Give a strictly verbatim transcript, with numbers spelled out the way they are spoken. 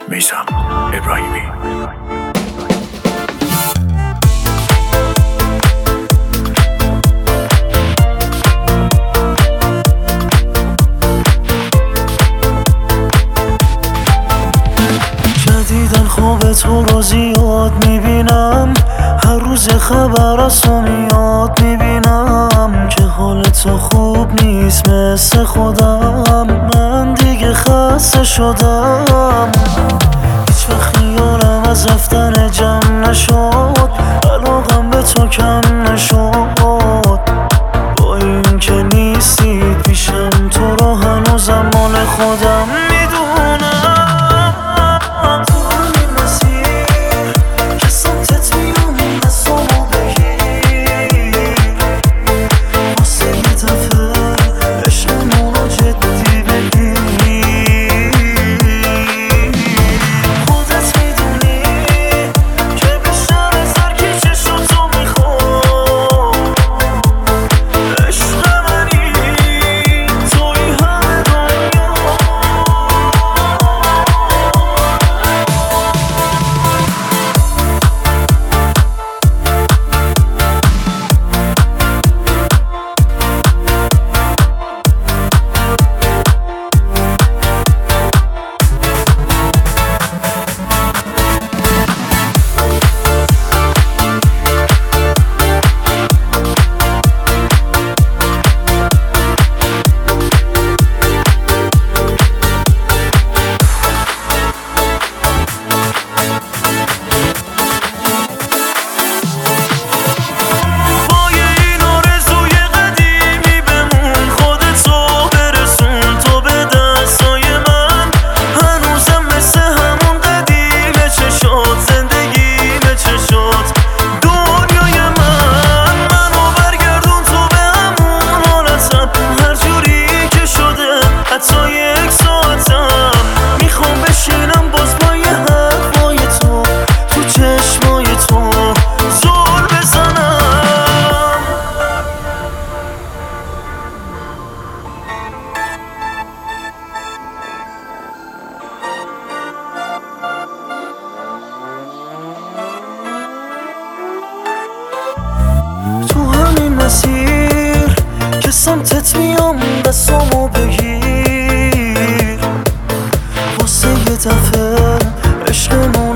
میثم ابراهیمی. جدیدن خواب تو رو زیاد میبینم، هر روز خبر از تو میاد میبینم که حال تو خوب نیست مثل خودم. من دیگه خسته شدم، هیچ وقت خیالم از رفتن جمع نشد، علاقم به تو کم نشد. با این که نیستی پیشم تو رو هنوزم مال خودم میدونم. تو همین مسیر که سمتت میام دستامو بگیر، واسه یه دفعه عشقمو